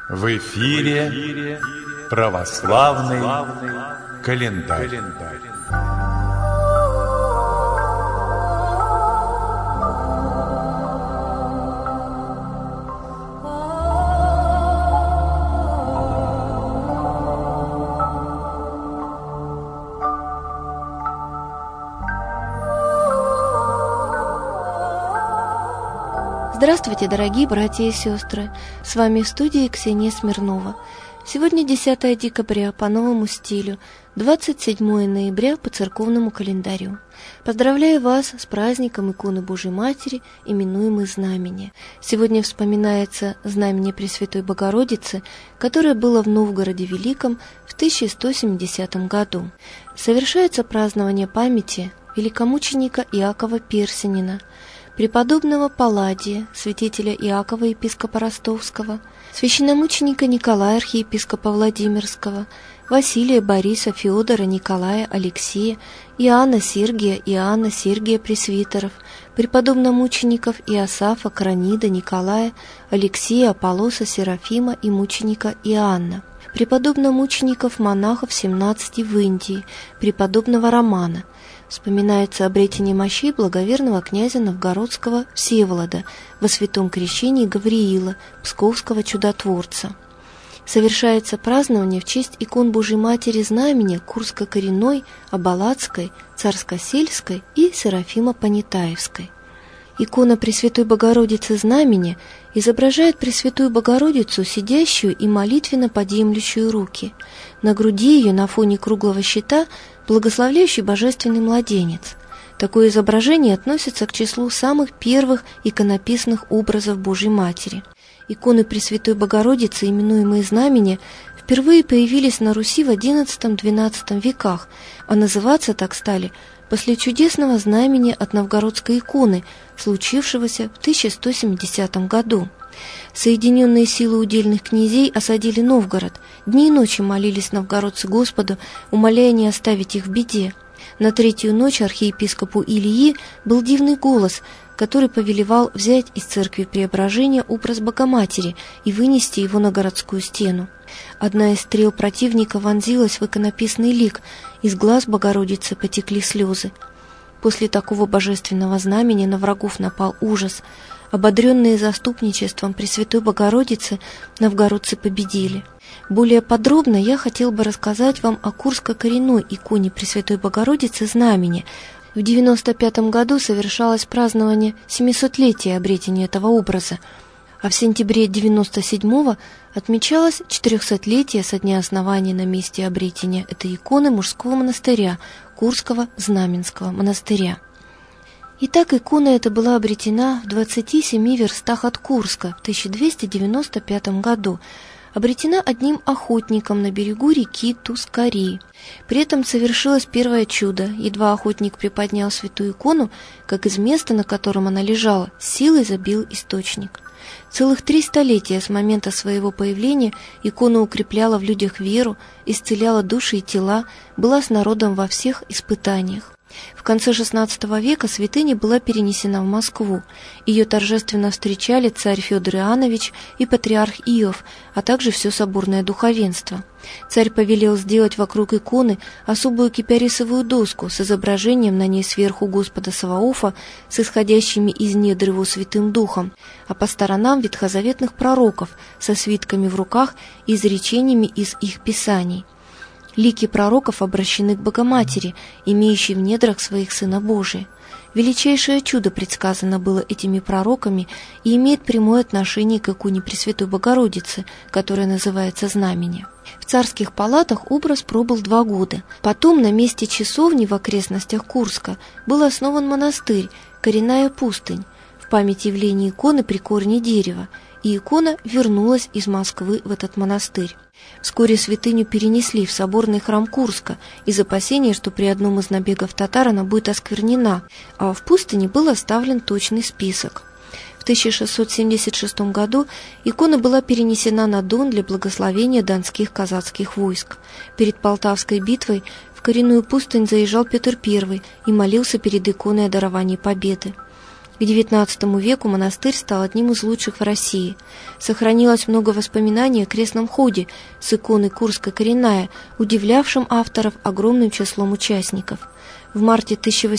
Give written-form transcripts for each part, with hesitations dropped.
В эфире православный календарь. Здравствуйте, дорогие братья и сестры! С вами в студии Ксения Смирнова. Сегодня 10 декабря по новому стилю, 27 ноября по церковному календарю. Поздравляю вас с праздником иконы Божьей Матери, именуемой Знамение. Сегодня вспоминается Знамение Пресвятой Богородицы, которое было в Новгороде Великом в 1170 году. Совершается празднование памяти великомученика Иакова Персинина, преподобного Палладия, святителя Иакова, епископа Ростовского, священномученика Николая, архиепископа Владимирского, Василия, Бориса, Феодора, Николая, Алексея, Иоанна Сергия пресвитеров, преподобномучеников Иосафа, Кранида, Николая, Алексея, Аполлоса, Серафима и мученика Иоанна, преподобномучеников монахов 17 в Индии, преподобного Романа. Вспоминается обретение мощей благоверного князя Новгородского Всеволода во святом крещении Гавриила, псковского чудотворца. Совершается празднование в честь икон Божьей Матери Знамения Курско-Коренной, Абалацкой, Царско-Сельской и Серафима-Понятаевской. Икона Пресвятой Богородицы Знамения изображает Пресвятую Богородицу, сидящую и молитвенно подъемлющую руки. На груди ее на фоне круглого щита благословляющий божественный младенец. Такое изображение относится к числу самых первых иконописных образов Божьей Матери. Иконы Пресвятой Богородицы, именуемые Знамения, впервые появились на Руси в XI-XII веках, а называться так стали после чудесного знамения от новгородской иконы, случившегося в 1170 году. Соединенные силы удельных князей осадили Новгород. Дни и ночи молились новгородцы Господу, умоляя не оставить их в беде. На третью ночь архиепископу Илии был дивный голос, который повелевал взять из церкви Преображения образ Богоматери и вынести его на городскую стену. Одна из стрел противника вонзилась в иконописный лик, из глаз Богородицы потекли слезы. После такого божественного знамения на врагов напал ужас. Ободренные заступничеством Пресвятой Богородицы, новгородцы победили. Более подробно я хотел бы рассказать вам о Курско-Коренной иконе Пресвятой Богородицы Знамения. В 95 году совершалось празднование 700-летия обретения этого образа, а в сентябре 97-го отмечалось 400-летие со дня основания на месте обретения этой иконы мужского монастыря, Курского Знаменского монастыря. Итак, икона эта была обретена в 27 верстах от Курска в 1295 году, обретена одним охотником на берегу реки Тускари. При этом совершилось первое чудо. Едва охотник приподнял святую икону, как из места, на котором она лежала, силой забил источник. Целых 3 столетия с момента своего появления икона укрепляла в людях веру, исцеляла души и тела, была с народом во всех испытаниях. В конце XVI века святыня была перенесена в Москву. Ее торжественно встречали царь Федор Иоаннович и патриарх Иов, а также все соборное духовенство. Царь повелел сделать вокруг иконы особую кипарисовую доску с изображением на ней сверху Господа Саваофа с исходящими из недр его Святым Духом, а по сторонам ветхозаветных пророков со свитками в руках и изречениями из их писаний. Лики пророков обращены к Богоматери, имеющей в недрах своих Сына Божия. Величайшее чудо предсказано было этими пророками и имеет прямое отношение к иконе Пресвятой Богородицы, которая называется Знамение. В царских палатах образ пробыл 2 года. Потом на месте часовни в окрестностях Курска был основан монастырь, Коренная пустынь, в память явления иконы при корне дерева, и икона вернулась из Москвы в этот монастырь. Вскоре святыню перенесли в соборный храм Курска из опасения, что при одном из набегов татар она будет осквернена, а в пустыне был оставлен точный список. В 1676 году икона была перенесена на Дон для благословения донских казацких войск. Перед Полтавской битвой в Коренную пустынь заезжал Петр I и молился перед иконой о даровании победы. К XIX веку монастырь стал одним из лучших в России. Сохранилось много воспоминаний о крестном ходе с иконой «Курская коренная», удивлявшим авторов огромным числом участников. В марте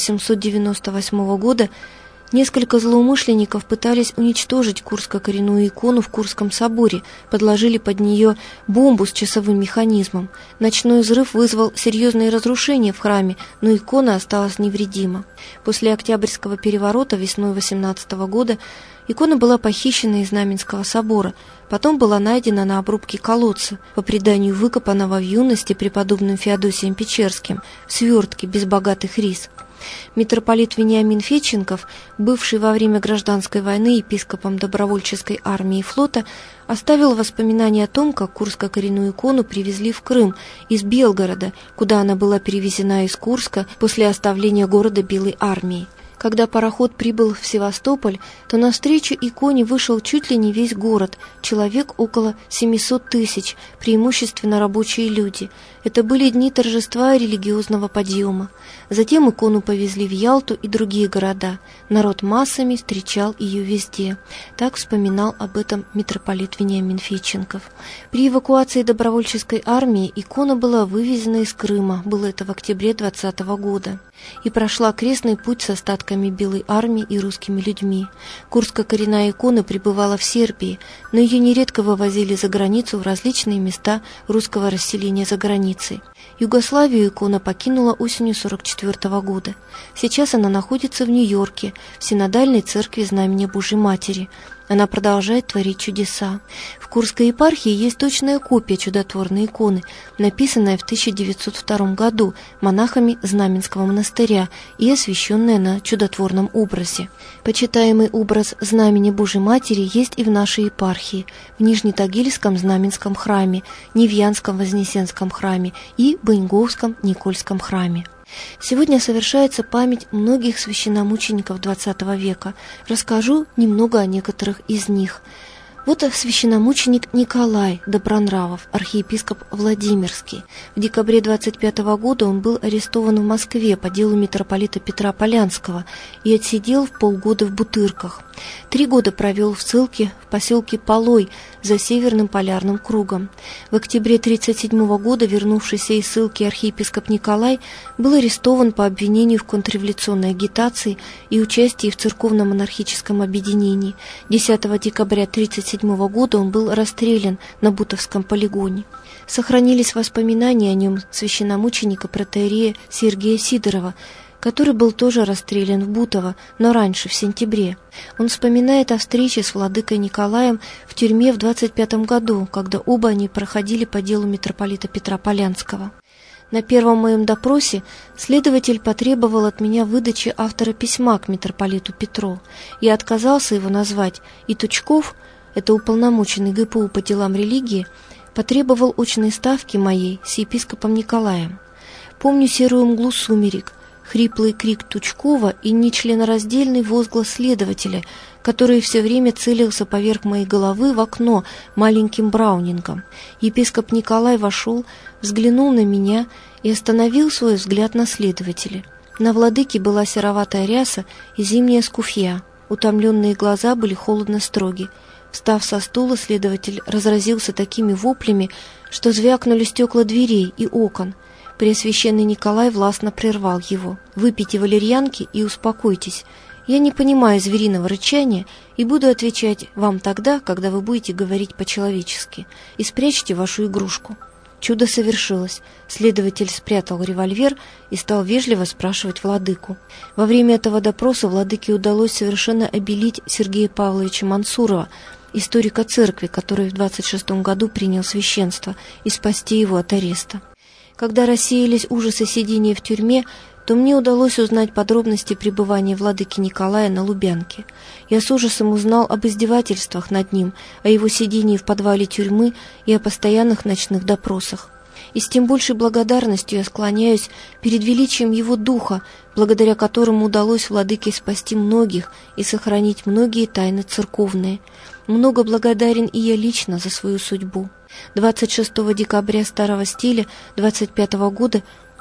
1898 года несколько злоумышленников пытались уничтожить Курско-коренную икону в Курском соборе, подложили под нее бомбу с часовым механизмом. Ночной взрыв вызвал серьезные разрушения в храме, но икона осталась невредима. После Октябрьского переворота весной 18 года икона была похищена из Знаменского собора, потом была найдена на обрубке колодца, по преданию выкопанного в юности преподобным Феодосием Печерским, в свертке без богатых рис. Митрополит Вениамин Федченков, бывший во время гражданской войны епископом добровольческой армии и флота, оставил воспоминания о том, как Курско-коренную икону привезли в Крым из Белгорода, куда она была перевезена из Курска после оставления города Белой армией. Когда пароход прибыл в Севастополь, то навстречу иконе вышел чуть ли не весь город, человек около 700 тысяч, преимущественно рабочие люди. Это были дни торжества религиозного подъема. Затем икону повезли в Ялту и другие города. Народ массами встречал ее везде. Так вспоминал об этом митрополит Вениамин Федченков. При эвакуации добровольческой армии икона была вывезена из Крыма, было это в октябре 2020 года, и прошла крестный путь с остатками Белой армии и русскими людьми. Курско-коренная икона пребывала в Сербии, но ее нередко вывозили за границу в различные места русского расселения за границей. Югославию икона покинула осенью 1944 года. Сейчас она находится в Нью-Йорке, в Синодальной церкви Знамения Божьей Матери. Она продолжает творить чудеса. В Курской епархии есть точная копия чудотворной иконы, написанная в 1902 году монахами Знаменского монастыря и освященная на чудотворном образе. Почитаемый образ Знамения Божьей Матери есть и в нашей епархии, в Нижнетагильском Знаменском храме, Невьянском Вознесенском храме и Баньговском Никольском храме. Сегодня совершается память многих священномучеников XX века. Расскажу немного о некоторых из них. Вот священномученик Николай Добронравов, архиепископ Владимирский. В декабре 25 года он был арестован в Москве по делу митрополита Петра Полянского и отсидел в полгода в Бутырках. 3 года провел в ссылке в поселке Полой за Северным полярным кругом. В октябре 1937 года вернувшийся из ссылки архиепископ Николай был арестован по обвинению в контрреволюционной агитации и участии в церковно-монархическом объединении. 10 декабря 1937 года он был расстрелян на Бутовском полигоне. Сохранились воспоминания о нем священномученика протоиерея Сергия Сидорова, который был тоже расстрелян в Бутово, но раньше, в сентябре. Он вспоминает о встрече с владыкой Николаем в тюрьме в 25 году, когда оба они проходили по делу митрополита Петра Полянского. На первом моем допросе следователь потребовал от меня выдачи автора письма к митрополиту Петру. Я отказался его назвать, и Тучков, это уполномоченный ГПУ по делам религии, потребовал очной ставки моей с епископом Николаем. Помню серую мглу сумерек, хриплый крик Тучкова и нечленораздельный возглас следователя, который все время целился поверх моей головы в окно маленьким браунингом. Епископ Николай вошел, взглянул на меня и остановил свой взгляд на следователя. На владыке была сероватая ряса и зимняя скуфья. Утомленные глаза были холодно строги. Встав со стула, следователь разразился такими воплями, что звякнули стекла дверей и окон. Преосвященный Николай властно прервал его. «Выпейте валерьянки и успокойтесь. Я не понимаю звериного рычания и буду отвечать вам тогда, когда вы будете говорить по-человечески. И спрячьте вашу игрушку». Чудо совершилось. Следователь спрятал револьвер и стал вежливо спрашивать владыку. Во время этого допроса владыке удалось совершенно обелить Сергея Павловича Мансурова, историка церкви, который в 26 году принял священство, и спасти его от ареста. Когда рассеялись ужасы сидения в тюрьме, то мне удалось узнать подробности пребывания владыки Николая на Лубянке. Я с ужасом узнал об издевательствах над ним, о его сидении в подвале тюрьмы и о постоянных ночных допросах. И с тем большей благодарностью я склоняюсь перед величием его духа, благодаря которому удалось владыке спасти многих и сохранить многие тайны церковные. Много благодарен и я лично за свою судьбу. 26 декабря старого стиля 25 года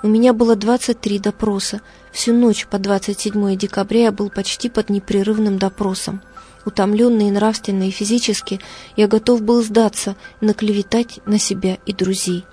У меня было 23 допроса. Всю ночь по 27 декабря я был почти под непрерывным допросом. Утомленный и нравственно, и физически, я готов был сдаться, наклеветать на себя и друзей.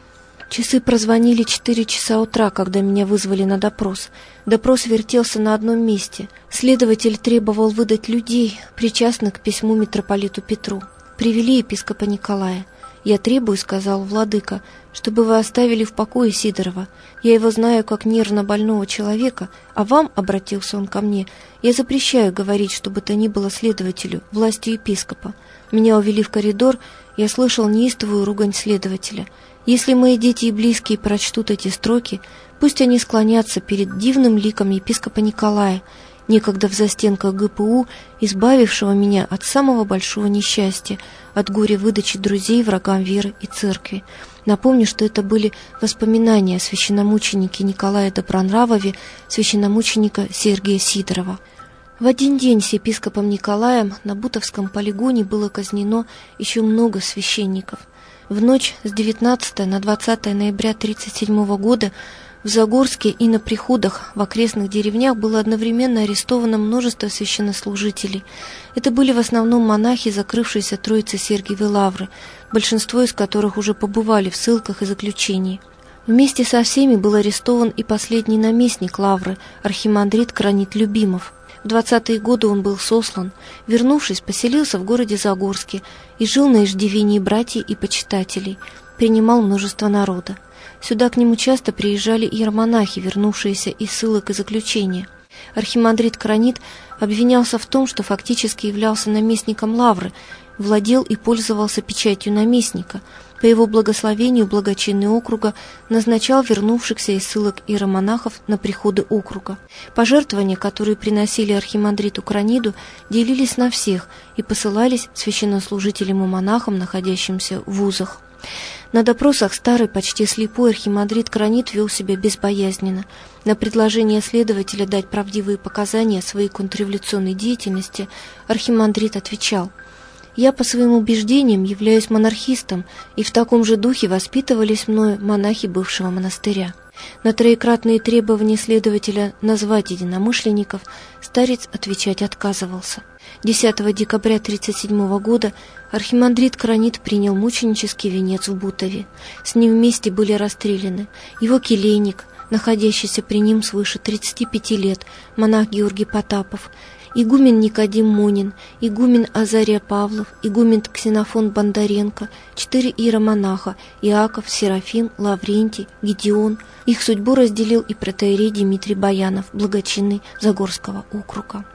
Часы прозвонили 4 часа утра, когда меня вызвали на допрос. Допрос вертелся на одном месте. Следователь требовал выдать людей, причастных к письму митрополиту Петру. Привели епископа Николая. «Я требую, — сказал владыка, — чтобы вы оставили в покое Сидорова. Я его знаю как нервно больного человека, а вам, — обратился он ко мне, — я запрещаю говорить, что бы то ни было следователю, властью епископа». Меня увели в коридор, я слышал неистовую ругань следователя. Если мои дети и близкие прочтут эти строки, пусть они склонятся перед дивным ликом епископа Николая, некогда в застенках ГПУ, избавившего меня от самого большого несчастья, от горя выдачи друзей врагам веры и церкви. Напомню, что это были воспоминания о священномученике Николае Добронравове, священномученика Сергия Сидорова. В один день с епископом Николаем на Бутовском полигоне было казнено еще много священников. В ночь с 19 на 20 ноября 1937 года в Загорске и на приходах в окрестных деревнях было одновременно арестовано множество священнослужителей. Это были в основном монахи, закрывшиеся Троицы Сергиевой Лавры, большинство из которых уже побывали в ссылках и заключении. Вместе со всеми был арестован и последний наместник Лавры, архимандрит Кранит Любимов. В 20-е годы он был сослан, вернувшись, поселился в городе Загорске и жил на иждивении братьев и почитателей, принимал множество народа. Сюда к нему часто приезжали иеромонахи, вернувшиеся из ссылок и заключения. Архимандрит Кранит обвинялся в том, что фактически являлся наместником Лавры, владел и пользовался печатью наместника. По его благословению благочинный округа назначал вернувшихся из ссылок иеромонахов на приходы округа. Пожертвования, которые приносили архимандриту Краниду, делились на всех и посылались священнослужителям и монахам, находящимся в вузах. На допросах старый, почти слепой архимандрит Кранит вел себя безбоязненно. На предложение следователя дать правдивые показания о своей контрреволюционной деятельности архимандрит отвечал: «Я по своим убеждениям являюсь монархистом, и в таком же духе воспитывались мною монахи бывшего монастыря». На троекратные требования следователя назвать единомышленников старец отвечать отказывался. 10 декабря 1937 года архимандрит Кранит принял мученический венец в Бутове. С ним вместе были расстреляны его келейник, находящийся при ним свыше 35 лет, монах Георгий Потапов, игумен Никодим Монин, игумен Азария Павлов, игумен Ксенофон Бондаренко, 4 иеромонаха Иаков, Серафим, Лаврентий, Гедеон. Их судьбу разделил и протоиерей Дмитрий Баянов, благочинный Загорского округа.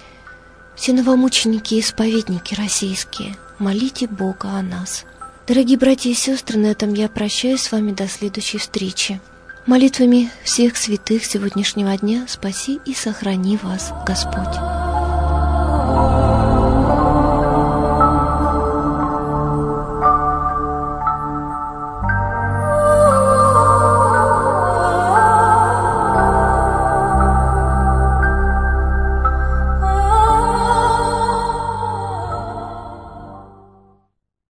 Все новомученики и исповедники российские, молите Бога о нас. Дорогие братья и сестры, на этом я прощаюсь с вами до следующей встречи. Молитвами всех святых сегодняшнего дня спаси и сохрани вас Господь.